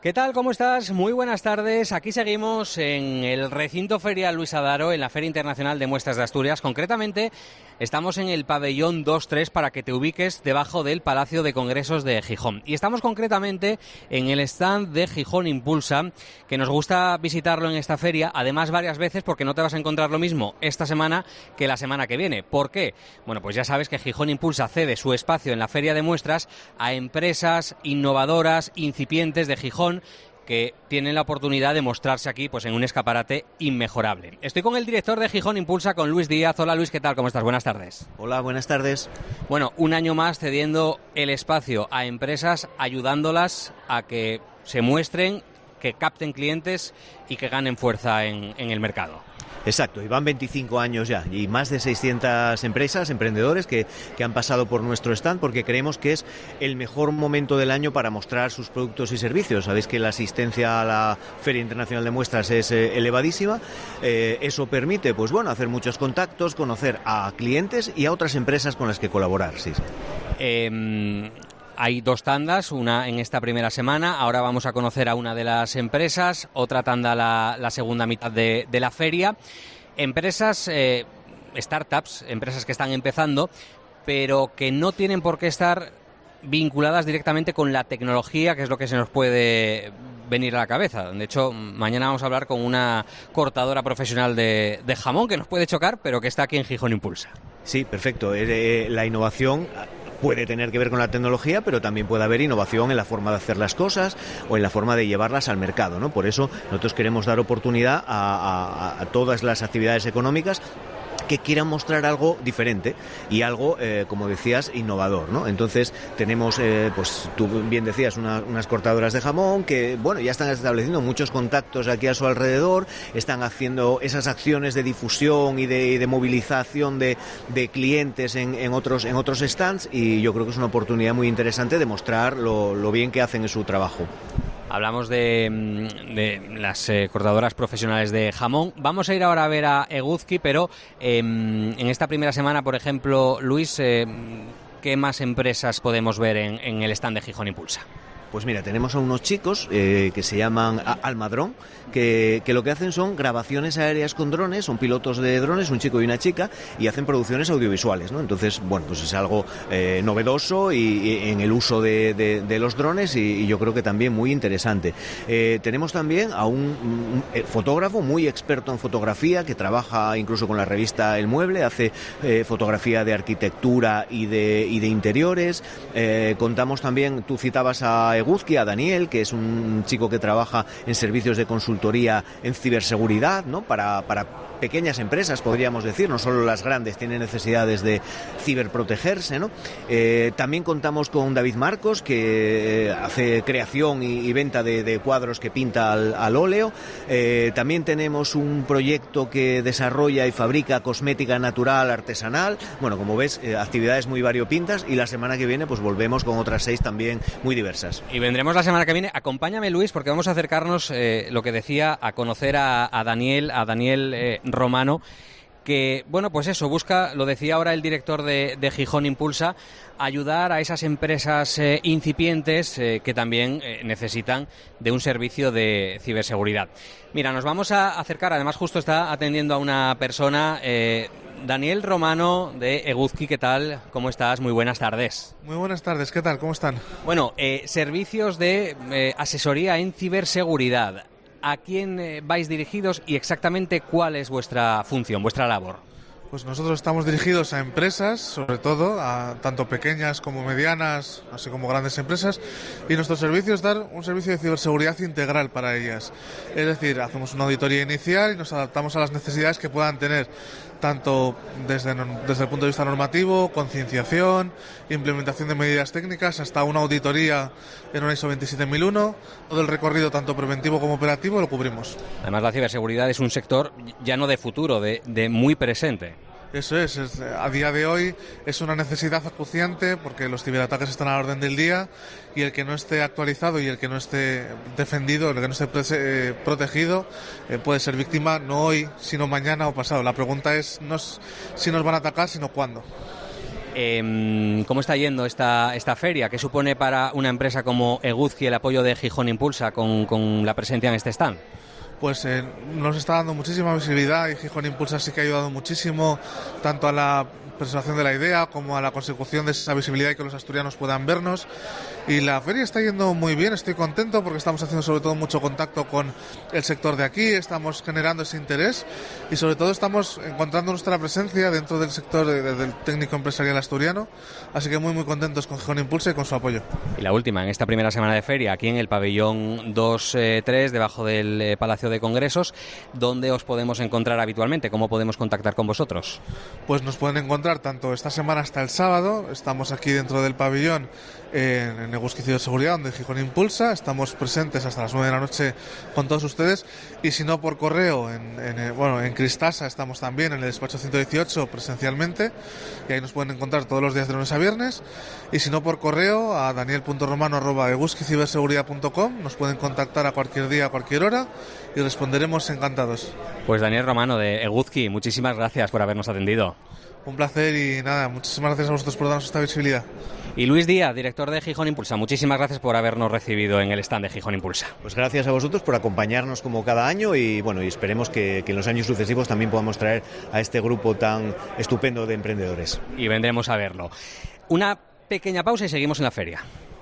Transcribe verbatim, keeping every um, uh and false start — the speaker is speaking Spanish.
¿Qué tal? ¿Cómo estás? Muy buenas tardes. Aquí seguimos en el recinto ferial Luis Adaro, en la Feria Internacional de Muestras de Asturias. Concretamente, estamos en el pabellón dos tres para que te ubiques debajo del Palacio de Congresos de Gijón. Y estamos concretamente en el stand de Gijón Impulsa, que nos gusta visitarlo en esta feria, además varias veces, porque no te vas a encontrar lo mismo esta semana que la semana que viene. ¿Por qué? Bueno, pues ya sabes que Gijón Impulsa cede su espacio en la Feria de Muestras a empresas innovadoras, incipientes de Gijón, que tienen la oportunidad de mostrarse aquí pues en un escaparate inmejorable. Estoy con el director de Gijón Impulsa, con Luis Díaz. Hola Luis, ¿qué tal? ¿Cómo estás? Buenas tardes. Hola, buenas tardes. Bueno, un año más cediendo el espacio a empresas, ayudándolas a que se muestren, que capten clientes y que ganen fuerza en, en el mercado. Exacto, y van veinticinco años ya y más de seiscientas empresas, emprendedores que, que han pasado por nuestro stand, porque creemos que es el mejor momento del año para mostrar sus productos y servicios. Sabéis que la asistencia a la Feria Internacional de Muestras es eh, elevadísima. Eh, eso permite, pues bueno, hacer muchos contactos, conocer a clientes y a otras empresas con las que colaborar. Sí, sí. Eh... Hay dos tandas, una en esta primera semana, ahora vamos a conocer a una de las empresas, otra tanda la, la segunda mitad de, de la feria. Empresas, eh, startups, empresas que están empezando, pero que no tienen por qué estar vinculadas directamente con la tecnología, que es lo que se nos puede venir a la cabeza. De hecho, mañana vamos a hablar con una cortadora profesional de, de jamón, que nos puede chocar, pero que está aquí en Gijón Impulsa. Sí, perfecto. Eh, la innovación puede tener que ver con la tecnología, pero también puede haber innovación en la forma de hacer las cosas o en la forma de llevarlas al mercado, ¿no? Por eso nosotros queremos dar oportunidad a, a, a todas las actividades económicas que quieran mostrar algo diferente y algo, eh, como decías, innovador, ¿no? Entonces tenemos, eh, pues tú bien decías, una, unas cortadoras de jamón que, bueno, ya están estableciendo muchos contactos aquí a su alrededor, están haciendo esas acciones de difusión y de, de movilización de, de clientes en, en otros en otros stands, y yo creo que es una oportunidad muy interesante de mostrar lo, lo bien que hacen en su trabajo. Hablamos de, de las eh, cortadoras profesionales de jamón. Vamos a ir ahora a ver a Eguzki, pero eh, en esta primera semana, por ejemplo, Luis, eh, ¿qué más empresas podemos ver en, en el stand de Gijón Impulsa? Pues mira, tenemos a unos chicos eh, que se llaman Almadrón, que, que lo que hacen son grabaciones aéreas con drones, son pilotos de drones, un chico y una chica, y hacen producciones audiovisuales, ¿no? Entonces, bueno, pues es algo eh, novedoso y, y en el uso de, de, de los drones, y, y yo creo que también muy interesante. Eh, tenemos también a un, un fotógrafo muy experto en fotografía, que trabaja incluso con la revista El Mueble, hace eh, fotografía de arquitectura y de, y de interiores. Eh, contamos también, tú citabas a Eguzki, a Daniel, que es un chico que trabaja en servicios de consultoría en ciberseguridad, ¿no? Para, para pequeñas empresas, podríamos decir, no solo las grandes tienen necesidades de ciberprotegerse, ¿no? Eh, también contamos con David Marcos, que hace creación y, y venta de, de cuadros que pinta al, al óleo. Eh, también tenemos un proyecto que desarrolla y fabrica cosmética natural artesanal. Bueno, como ves, eh, actividades muy variopintas, y la semana que viene pues volvemos con otras seis también muy diversas. Y vendremos la semana que viene. Acompáñame, Luis, porque vamos a acercarnos, eh, lo que decía, a conocer a, a Daniel, a Daniel eh, Romano, que, bueno, pues eso, busca, lo decía ahora el director de, de Gijón Impulsa, ayudar a esas empresas eh, incipientes eh, que también eh, necesitan de un servicio de ciberseguridad. Mira, nos vamos a acercar, además justo está atendiendo a una persona, eh, Daniel Romano de Eguzki. ¿Qué tal? ¿Cómo estás? Muy buenas tardes. Muy buenas tardes, ¿qué tal? ¿Cómo están? Bueno, eh, servicios de eh, asesoría en ciberseguridad. ¿A quién eh, vais dirigidos y exactamente cuál es vuestra función, vuestra labor? Pues nosotros estamos dirigidos a empresas, sobre todo, a tanto pequeñas como medianas, así como grandes empresas, y nuestro servicio es dar un servicio de ciberseguridad integral para ellas. Es decir, hacemos una auditoría inicial y nos adaptamos a las necesidades que puedan tener, tanto desde, desde el punto de vista normativo, concienciación, implementación de medidas técnicas, hasta una auditoría en una I S O veintisiete mil uno. Todo el recorrido, tanto preventivo como operativo, lo cubrimos. Además, la ciberseguridad es un sector ya no de futuro, de, de muy presente. Eso es, es, a día de hoy es una necesidad acuciante, porque los ciberataques están a la orden del día, y el que no esté actualizado y el que no esté defendido, el que no esté pre- eh, protegido, eh, puede ser víctima no hoy, sino mañana o pasado. La pregunta es no es si nos van a atacar, sino cuándo. Eh, ¿Cómo está yendo esta, esta feria? ¿Qué supone para una empresa como Eguzki el apoyo de Gijón Impulsa con, con la presencia en este stand? Pues eh, nos está dando muchísima visibilidad y Gijón Impulsa sí que ha ayudado muchísimo tanto a la presentación de la idea como a la consecución de esa visibilidad y que los asturianos puedan vernos. Y la feria está yendo muy bien, estoy contento porque estamos haciendo sobre todo mucho contacto con el sector de aquí, estamos generando ese interés y sobre todo estamos encontrando nuestra presencia dentro del sector de, de, del técnico empresarial asturiano, así que muy muy contentos con Gijón Impulsa y con su apoyo. Y la última, en esta primera semana de feria, aquí en el pabellón dos tres, debajo del eh, Palacio de Congresos, ¿dónde os podemos encontrar habitualmente? ¿Cómo podemos contactar con vosotros? Pues nos pueden encontrar tanto esta semana hasta el sábado, estamos aquí dentro del pabellón en, en Eguzki Ciberseguridad, donde Gijón Impulsa, estamos presentes hasta las nueve de la noche con todos ustedes, y si no por correo, en, en, bueno, en Cristasa estamos también en el despacho ciento dieciocho presencialmente, y ahí nos pueden encontrar todos los días de lunes a viernes, y si no por correo a daniel punto romano arroba eguzki ciberseguridad punto com, nos pueden contactar a cualquier día, a cualquier hora, y responderemos encantados. Pues Daniel Romano de Eguzki, muchísimas gracias por habernos atendido. Un placer y nada, muchísimas gracias a vosotros por darnos esta visibilidad. Y Luis Díaz, director de Gijón Impulsa, muchísimas gracias por habernos recibido en el stand de Gijón Impulsa. Pues gracias a vosotros por acompañarnos como cada año y bueno, y esperemos que, que en los años sucesivos también podamos traer a este grupo tan estupendo de emprendedores. Y vendremos a verlo. Una pequeña pausa y seguimos en la feria.